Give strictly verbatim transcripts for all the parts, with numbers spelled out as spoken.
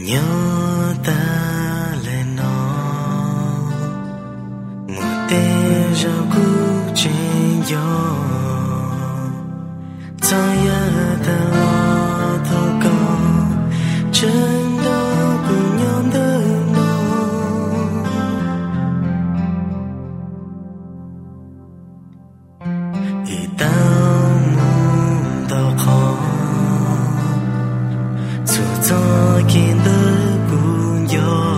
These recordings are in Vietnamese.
nhớ ta lên nó một tên rau củ trên gió ta nhớ ta lo thâu con trên đó cùng nhóm đơn nó thì tao muốn tao khó dù cho kiến thức cùng gió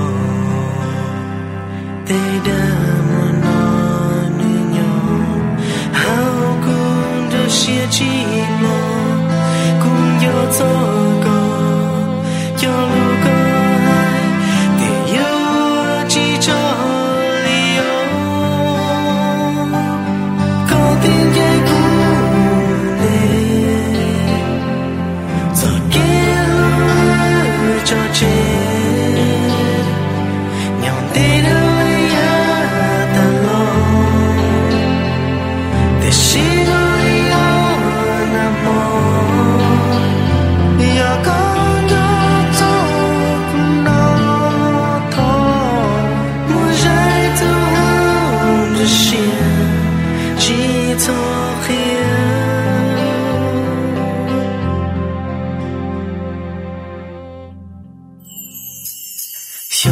để đã muốn nói nơi nhau hao cùng được chia chỉ lo cùng gió gió có cho lúc có ai để yêu chỉ cho lý do có tiếng dây cùng để giờ kia cho chết nhau đi đâu ya ta lo để xin ơi ya nam mô ya con cho cho cũng nó thôi muốn dạy tu hao được xin chỉ cho khi Hãy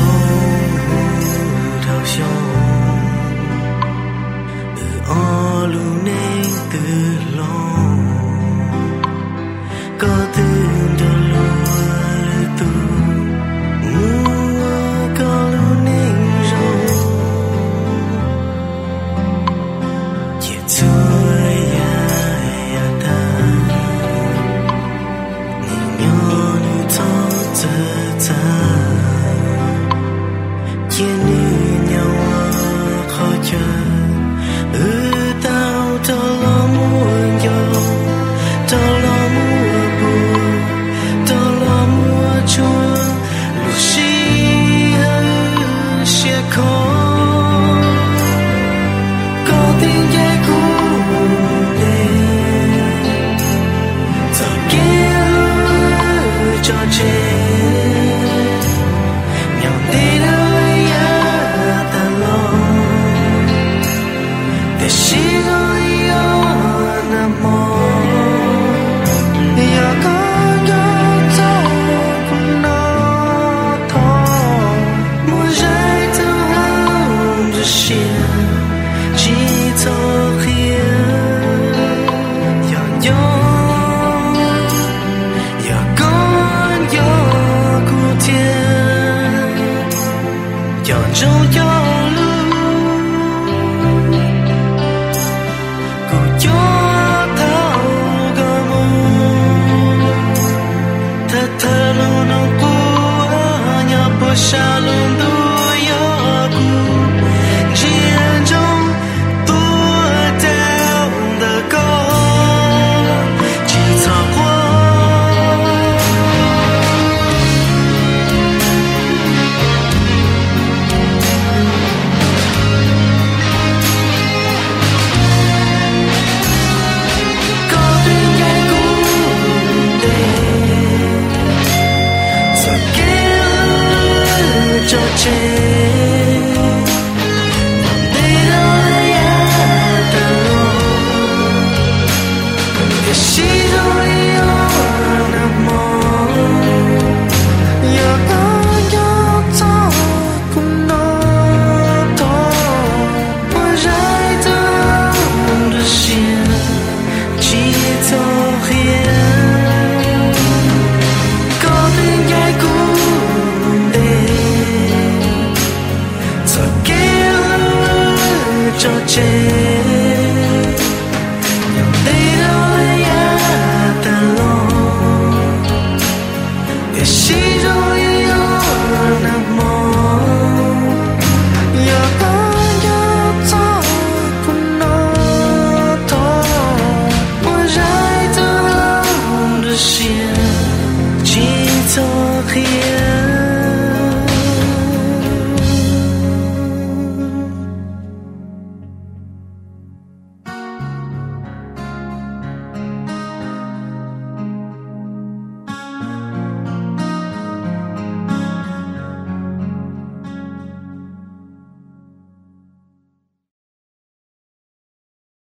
chỉ cho khi